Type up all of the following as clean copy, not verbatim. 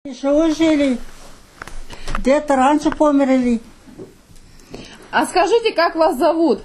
Еще жили, где-то раньше померли. А скажите, как вас зовут?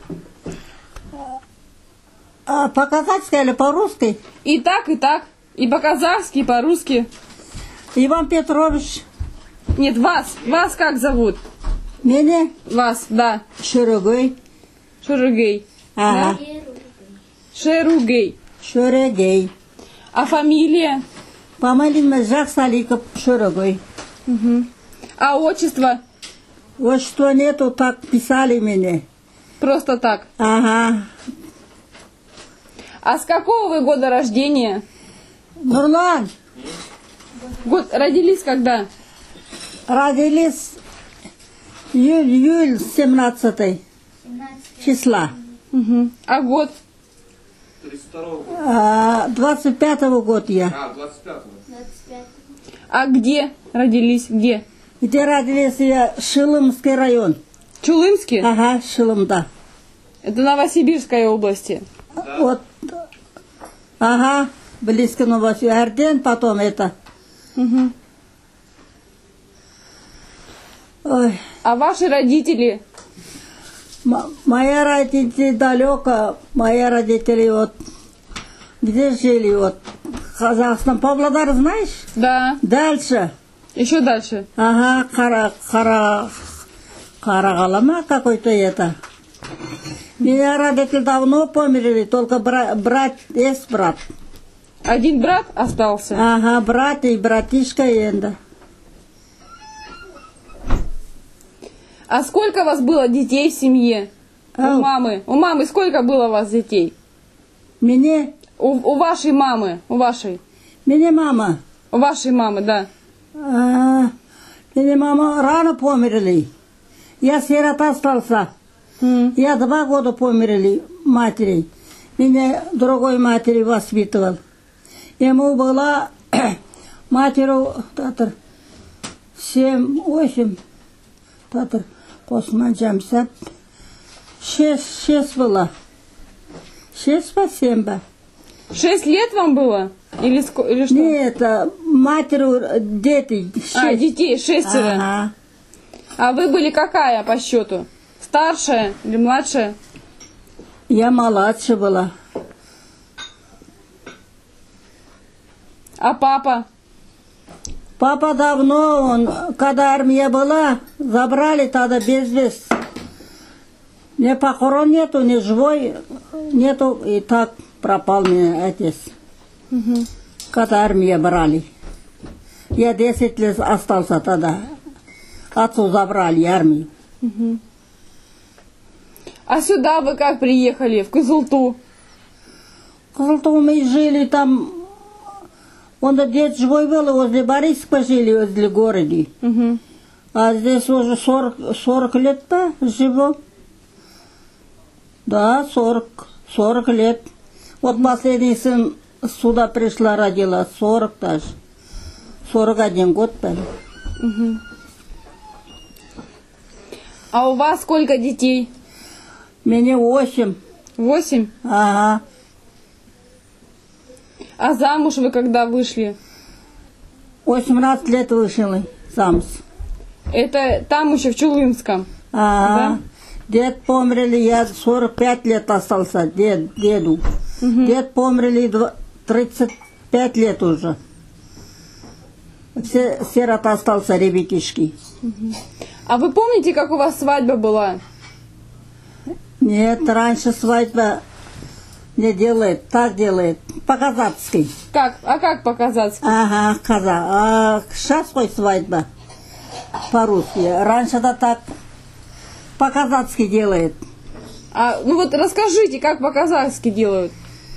По-казахски или по-русски? И так, и так. И по-казахски, и по-русски. Иван Петрович. Нет, вас. Вас как зовут? Меня? Вас, да. Шурыгей. Шурыгей. Ага. Шеругей. Шурыгей. А фамилия? Фамилия Жаксаликов Шурыгей. Угу. А отчество? Вот что нету, так писали меня. Просто так. Ага. А с какого вы года рождения? Нурлан. Год родились когда? Родились июль 17 числа. Угу. А год? 25-го года я. 25-го. А где родились? Где? Где родились я? Шилымский район. Чулымске? Ага, Шилымда. Это Новосибирской области. Да. Вот. Ага, близко Новосибирск. Арден, потом это. Угу. Ой. А ваши родители? Мои родители далеко. Мои родители вот где жили? Вот Казахстан, Павлодар, знаешь? Да. Дальше. Еще дальше. Ага, Карагалама какой-то это. Меня родители давно померли, только брат, есть брат. Один брат остался? Ага, брат и братишка енді. А сколько у вас было детей в семье? У мамы. У мамы сколько было у вас детей? Мне? У вашей мамы. У вашей. Мне мама. У вашей мамы, да. Мне мама рано померли. Я сирота остался. Я 2 года померли матери. Меня другой матери воспитывал. Ему была матеру 7-8 Осман Джамсап 6 было. 6 по 7 бы. 6 лет вам было? Или что? Нет, матеру дети. 6. Детей 6. Ага. А вы были какая по счету? Старшая или младшая? Я младше была. А папа? Папа давно, когда армия была, забрали тогда без весть. Ни похорон нету, ни живой нету, и так пропал мне отец. Угу. Когда армия брали. Я 10 лет остался тогда. Отцу забрали армию. Угу. А сюда вы как приехали, в Кызылту? В Кызылту мы жили там. Он дед живой был, возле Бориска жили, возле города. Угу. А здесь уже 40 лет-то живу. Да, 40 лет. Вот последний сын сюда пришла, родила 40 даже. 41 год был. Угу. А у вас сколько детей? Мне 8. 8? Ага. А замуж вы когда вышли? 18 лет вышел замуж. Это там еще в Чулымском? Ага. Да? Дед померли, я 45 лет остался, деду. Угу. Дед померли 35 лет уже. Сирота остался, ребятишки. Угу. А вы помните, как у вас свадьба была? Нет, раньше свадьба не делает, так делает, по-казахски. Как? А как по-казахски? Ага, казах. А сейчас свадьба по-русски. Раньше-то так по-казахски делает. Ну вот расскажите, как по-казахски делают?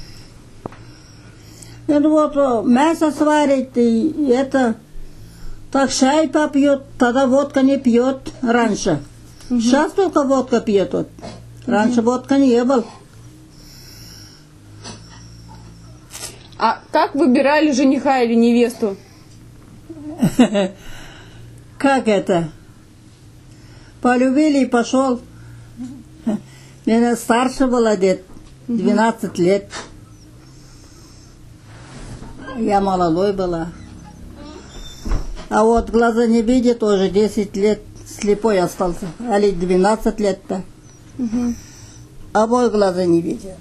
Ну вот мясо сварит, и это так чай попьет, тогда водка не пьет раньше. Сейчас только водка пьет. Вот. Раньше водка не было. А как выбирали жениха или невесту? Как это? Полюбили и пошел. Меня старше была дед, 12 лет. Я молодой была. А вот глаза не видит, уже 10 лет слепой остался. Али 12 лет-то. Обои глаза не видят.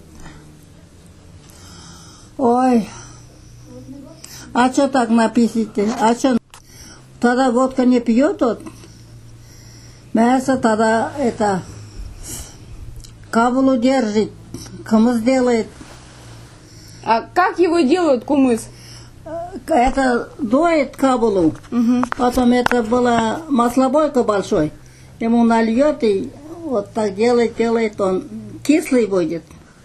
Ой. А что так написите? А что? Тогда водка не пьет вот. Мясо тогда это кабулу держит. Кумыс делает. А как его делают, кумыс? Это дует кабулу. Потом это была маслобойка большой. Ему нальет и вот так делает, он кислый будет.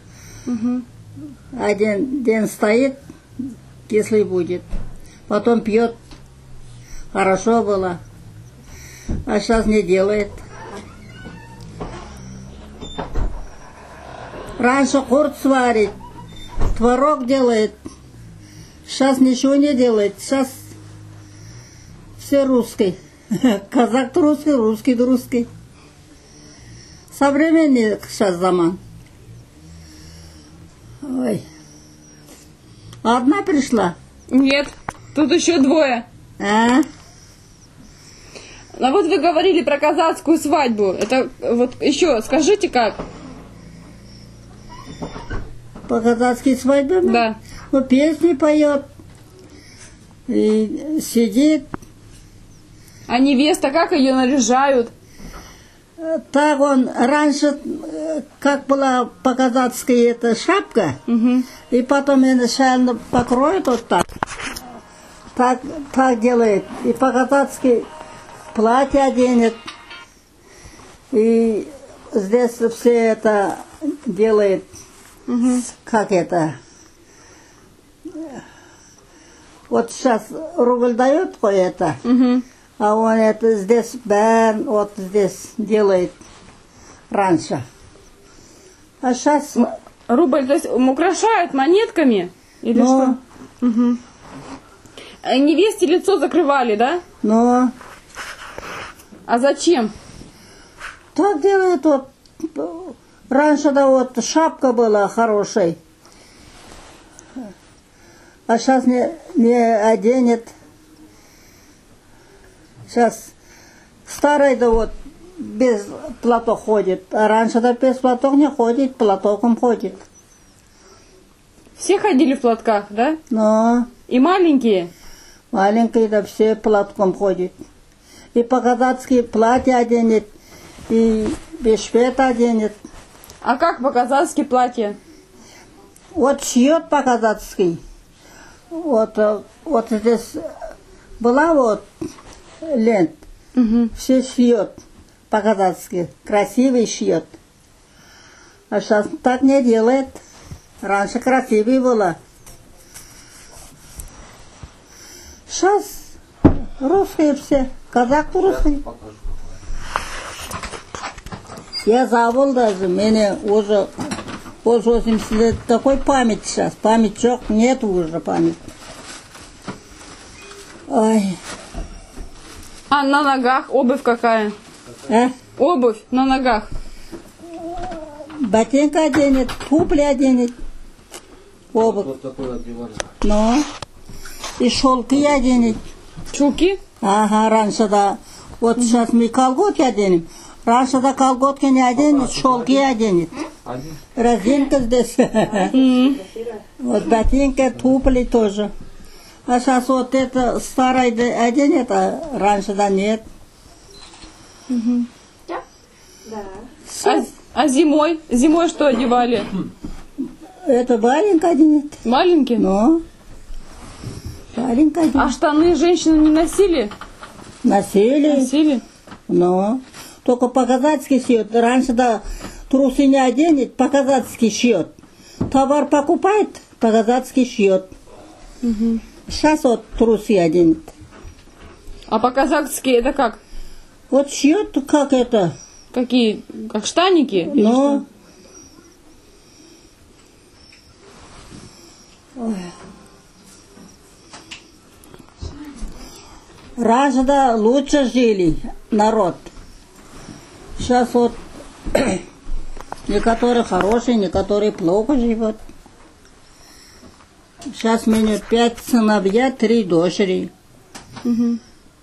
Один день стоит, кислый будет. Потом пьет. Хорошо было. А сейчас не делает. Раньше курт сварит, творог делает. Сейчас ничего не делает. Сейчас все русский. Казак-то русский, русский-то русский. Современный сейчас заман. Ой. Одна пришла? Нет, тут еще двое. А? А вот вы говорили про казацкую свадьбу. Это вот еще скажите как? По казацкой свадьбе? Да. Ну, песни поет. И сидит. А невеста, как ее наряжают? Так он раньше, как была по-казацки эта шапка, и потом ее начально покроет вот так. Так делает. И по-казацки платье оденет. И здесь все это делает, как это. Вот сейчас рубль дает это. А он это здесь, вот здесь делает раньше. А сейчас... Рубль, то есть украшают монетками? Или Ну. что? А невесте лицо закрывали, да? Ну, А зачем? так делает вот. Раньше-то вот шапка была хорошей. А сейчас не оденет. Сейчас старый-то вот без платок ходит. А раньше-то без платок не ходит, платоком ходит. Все ходили в платках, да? Но И маленькие? маленький-то все платком ходит. И по-казацки платье оденет, и без шведа оденет. А как по-казацки платье? Вот шьет по-казацки. Вот здесь была вот лент. Все шьет по-казацки. Красивый шьет. А сейчас так не делает. Раньше красивый было. Сейчас русские все. Казак русский. Я забыл даже. Мне уже 80 лет. Такой память сейчас. Память нет уже память. Ой. А на ногах обувь какая? Обувь на ногах. Ботинка оденет, туфли оденет. Обувь. Вот такой одевали. Ну. И шелки оденет. Чулки? Ага, раньше да. Вот сейчас мы колготки оденем. Раньше да колготки не оденет, шелки оденет. Резинка здесь. Вот ботинка, туфли тоже. А сейчас вот это старое оденет, а раньше да нет. А зимой? Зимой что одевали? Это валенка оденет. Маленькие? Ну. Валенка оденет. А штаны женщины не носили? Носили. Носили? Ну. Только по-казацки шьет. Раньше да трусы не оденет, по-казацки шьет. Товар покупает, по-казацки шьет. Сейчас вот трусы оденет. А по-казахски это как? Вот шьет, как это. Какие? Как штаники? Или Ну. Раньше да лучше жили народ. Сейчас вот некоторые хорошие, некоторые плохо живут. Сейчас у меня 5 сыновья, 3 дочери.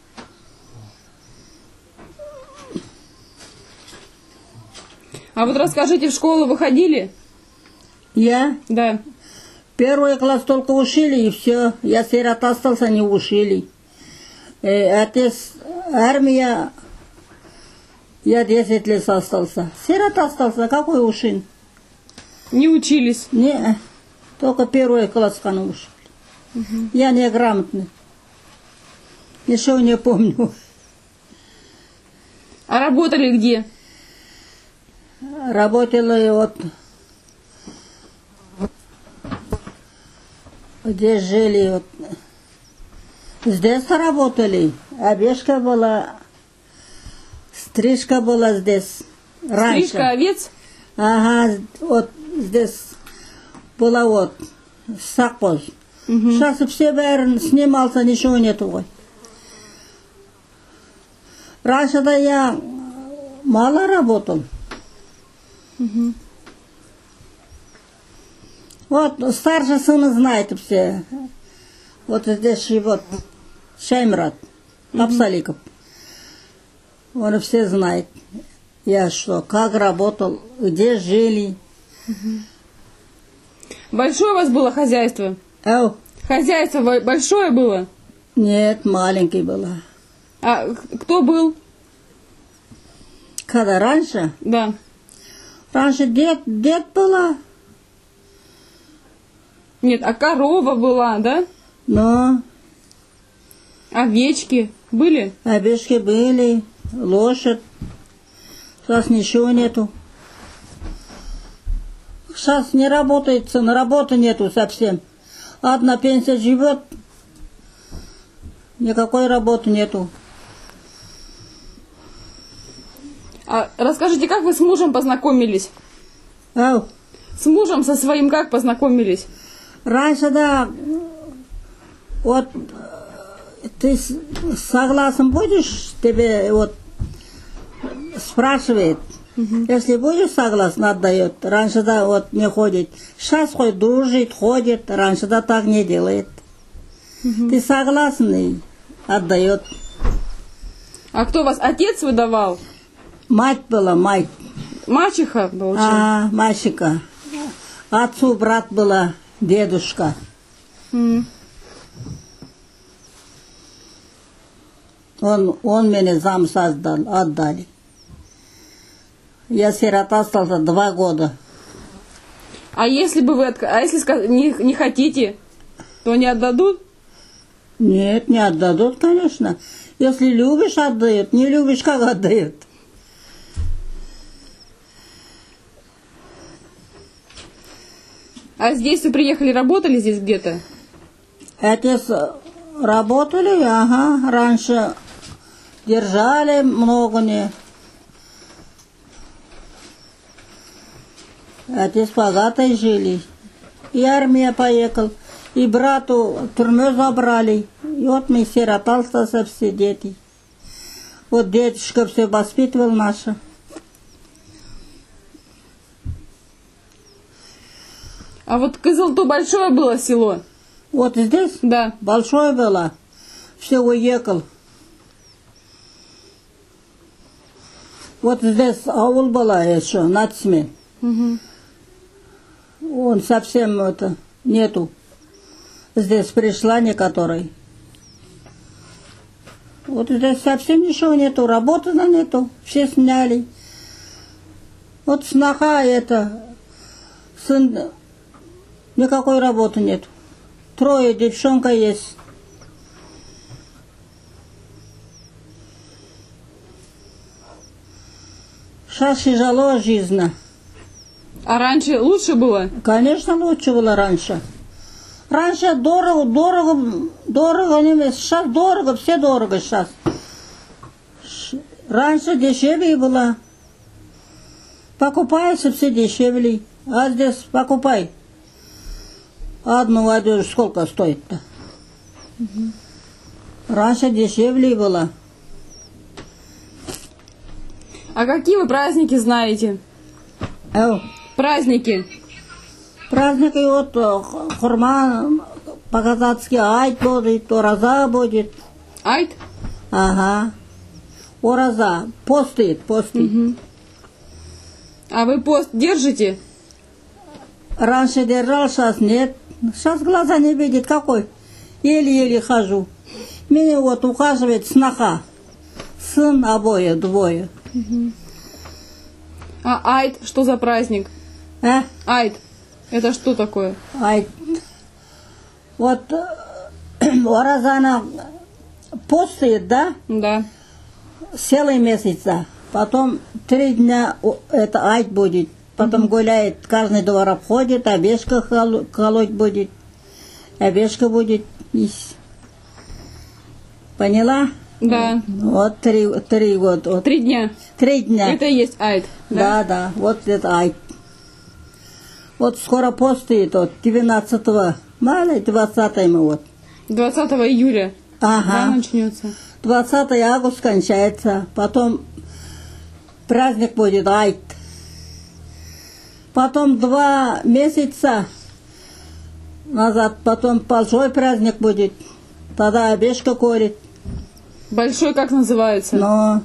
А вот расскажите, в школу вы ходили? Я? Да. Первый класс только учили, и все. Я сирота остался, не учили. Отец, армия, я 10 лет остался. Сирота остался, какой ушин? Не учились? Не, только первый класс учили. Я неграмотный. Ничего не помню. А работали где? Работала вот, где жили, вот. Здесь работали. Овечка была, стрижка была здесь. Раньше. Стрижка овец? Ага, вот здесь была вот совхоз. Сейчас все бәрін снимался, ничего нету. Раньше-то я мало работал. Вот старший сын знает все. Вот здесь живет Шаймрат Абсаликов. Он все знает. Я что, как работал, где жили. Большое у вас было хозяйство? Хозяйство большое было? Нет, маленький было. А кто был? Когда раньше? Да. Раньше дед была. Нет, а корова была, да? Но овечки были? Овечки были, лошадь. Сейчас ничего нету. Сейчас не работает, на работы нету совсем. Одна пенсия живет, никакой работы нету. А расскажите, как вы с мужем познакомились? С мужем со своим как познакомились? Раньше, да, вот ты согласен будешь, тебе вот спрашивает. Если будешь согласен, отдает. Раньше, да, вот не ходит. Сейчас хоть дружит, ходит. Раньше, да, так не делает. Ты согласен и отдает. А кто вас, отец выдавал? Мать была, мать. Мачеха была? Мачеха. Отцу брат была, дедушка. Он меня замуж отдали. Я сирота остался 2 года. А если бы вы если не хотите, то не отдадут? Нет, не отдадут, конечно. Если любишь, отдают. Не любишь, как отдают? А здесь вы приехали, работали здесь где-то? Отец работали, раньше держали много не. Отец богатый жили. И армия поехал, и брату в тюрьму забрали. И вот мы сирота остался все дети. Вот дедушка все воспитывал наша. А вот Кызылту большое было село? Вот здесь? Да. Большое было. Все уехал. Вот здесь аул была еще, Нацмен. Он совсем нету. Здесь пришла некоторой. Вот здесь совсем ничего нету, работы нету, все сняли. Вот сноха сын, никакой работы нет. 3 девчонка есть. Сейчас тяжело жизнь. А раньше лучше было? Конечно, лучше было раньше. Раньше дорого, сейчас дорого, все дорого сейчас. Раньше дешевле было. Покупается все дешевле. А здесь покупай. Одну одежду сколько стоит-то? Раньше дешевле было. А какие вы праздники знаете? Праздники. Праздники вот хурма по-казацки айт будет, ораза будет. Айт? Ага. Ораза. Постит. А вы пост держите? Раньше держал, сейчас нет. Сейчас глаза не видит, какой. Еле-еле хожу. Меня вот ухаживает сноха. Сын обои, двое. А Айт, что за праздник? А? Айт, это что такое? Айт. Вот Оразана постит, да? Да. Целый месяц, да. Потом 3 дня это Айт будет. Потом гуляет, каждый двор обходит, овечка колоть будет. Овечка будет есть. Поняла? Да. Вот 3 года. Вот. 3 дня. 3 дня. Это и есть Айт. Да, да, вот это Айт. Вот скоро постит, вот 19 мая, 20 мы вот. 20 июля. Ага. Да, начнется. 20 август кончается, потом праздник будет Айт. Потом 2 месяца назад, потом большой праздник будет. Тогда овечка колет. Большой как называется? Но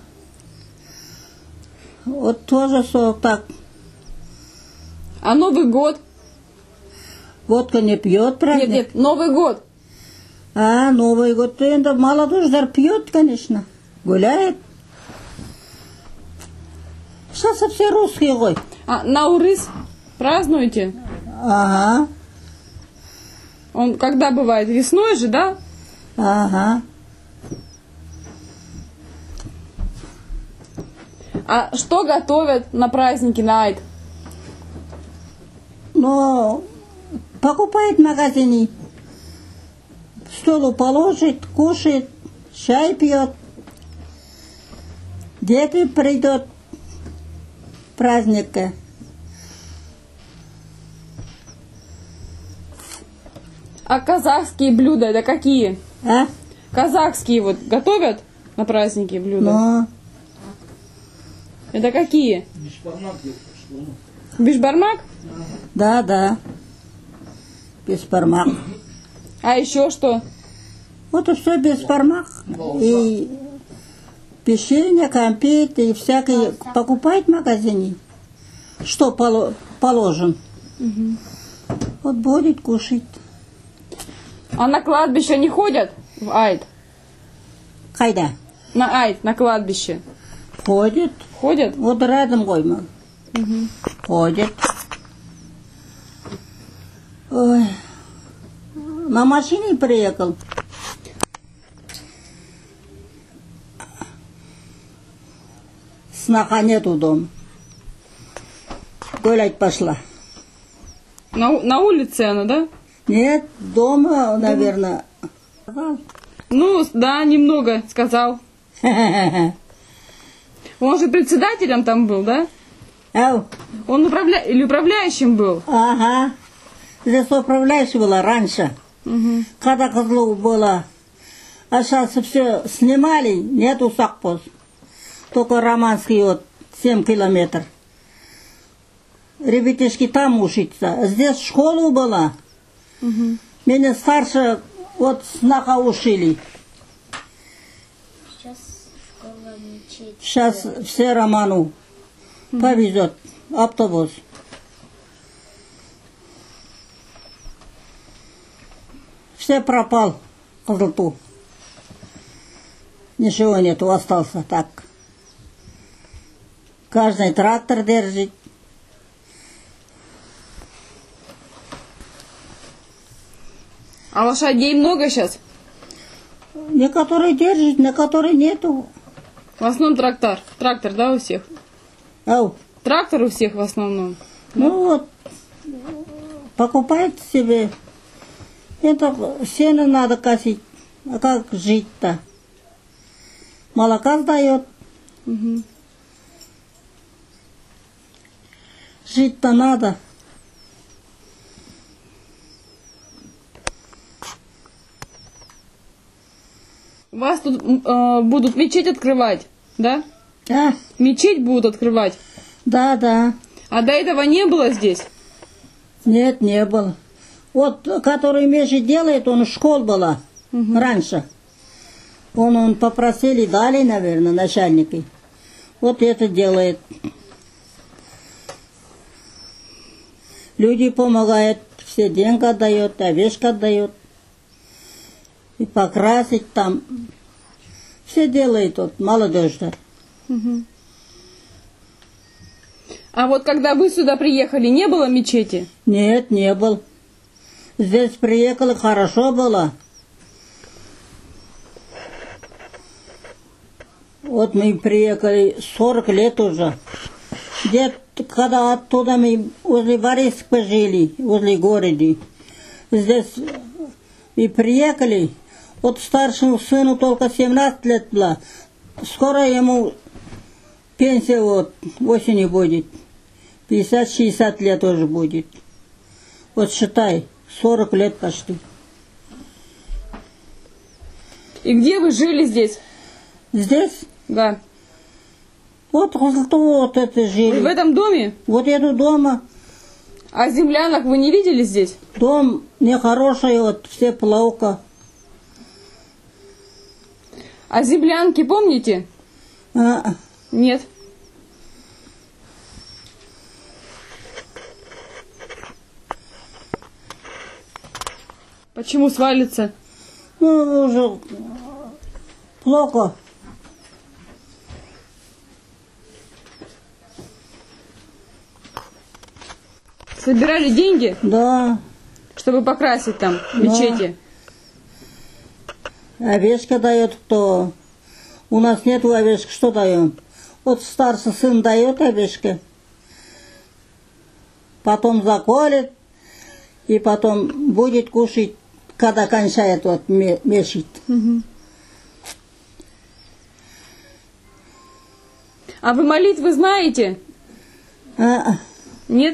вот тоже все так. А Новый год? Водка не пьет праздник. Нет, Новый год. А, Новый год, это молодежь пьет, конечно. Гуляет. Сейчас все русские ой. А Наурыз празднуете? Ага. Он когда бывает? Весной же, да? Ага. А что готовят на праздники на Айт? Но покупает в магазине. В столу положит, кушает, чай пьет. Дети придут праздника. А казахские блюда это какие? А? Казахские вот готовят на праздники блюда? Но Это какие? Бишбармак? да, да. Беспармак. А еще что? Вот и все беспармак. И печенье, конфеты и всякие покупает в магазине. Что положен. Вот будет кушать. А на кладбище не ходят в Айт? Кайда? На Айт, на кладбище. Ходит. Ходят? Вот рядом гойма. Ходит. Ой. На машине приехал. Сноха нету дома. Гулять пошла. На улице она, да? Нет, дома, наверное. Ну, да, немного сказал. Он же председателем там был, да? Ау. Он или управляющим был? Ага. Здесь управляющий была раньше. Когда Козлов было. А сейчас все снимали, нету совхоз. Только Романский вот 7 километров. Ребятишки там учатся. Здесь школа была. Меня старше вот снаха ушили. Сейчас школа мечеть. Сейчас все Роману повезет автобус. Все пропал Козлту. Ничего нету, остался так. Каждый трактор держит. А лошадей много сейчас? Некоторые держат, некоторые нету. В основном трактор. Трактор, да, у всех? Ау. Трактор у всех в основном. Ну вот, покупает себе. Это сено надо косить. А как жить-то? Молока сдает. Жить-то надо. У вас тут будут мечеть открывать, да? А? Мечеть будут открывать. Да, да. А до этого не было здесь? Нет, не было. Вот, который мечеть делает, он школа была раньше. Он попросили, дали, наверное, начальники. Вот это делает. Люди помогают, все деньги отдают, овечка отдают. И покрасить там. Все делает вот молодежь-то. А вот когда вы сюда приехали, не было мечети? Нет, не был. Здесь приехали, хорошо было. Вот мы приехали 40 лет уже. Когда оттуда мы возле Бориска жили, возле города. Здесь и приехали. Вот старшему сыну только 17 лет было. Скоро ему пенсия вот осенью будет. 50-60 лет уже будет. Вот считай, 40 лет почти. И где вы жили здесь? Здесь? Да. Вот это жили. Вы в этом доме? Вот эту дома. А землянок вы не видели здесь? Дом нехороший, вот все плохо. А землянки помните? Нет. Почему свалится? Ну, уже плохо. Собирали деньги? Да. Чтобы покрасить там мечети? Овечка дает кто? У нас нету овечки, что даем? Вот старший сын дает овечки. Потом заколет. И потом будет кушать, когда кончает вот месяц. А вы молитвы знаете? Нет?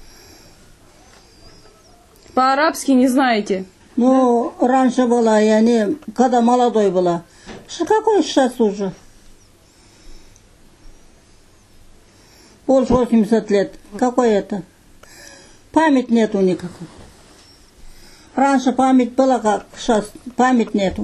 По-арабски не знаете? Ну, раньше была, я не, когда молодой была. Какой сейчас уже? Больше 80 лет. Какой это? Память нету никакой. Раньше память была, как сейчас память нету.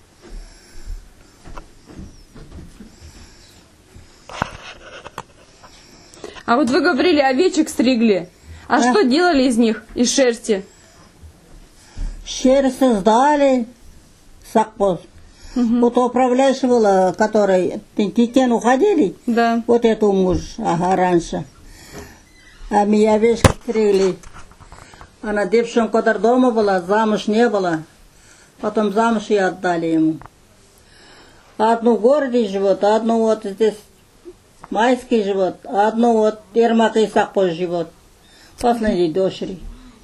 А вот вы говорили, овечек стригли. А что делали из них, из шерсти? Шерсть сдали, совхоз. Вот управляющий была, который тетен уходили. Да. Вот это муж, раньше. А мы овечки стригли. Она девчонка, когда дома была, замуж не была. Потом замуж и отдали ему. Одну в городе живет, одну вот здесь Майский живет, одну вот Ермак и совхоз живет. Последние дочери.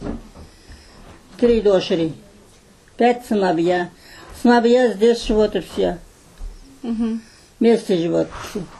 3 дочери. 5 сыновья. Сыновья здесь живут и все. Вместе живут все.